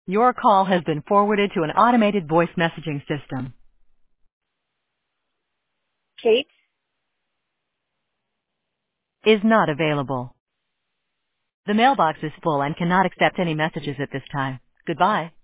Your call has been forwarded to an automated voice messaging system. Kate? Is not available. The mailbox is full and cannot accept any messages at this time. Goodbye.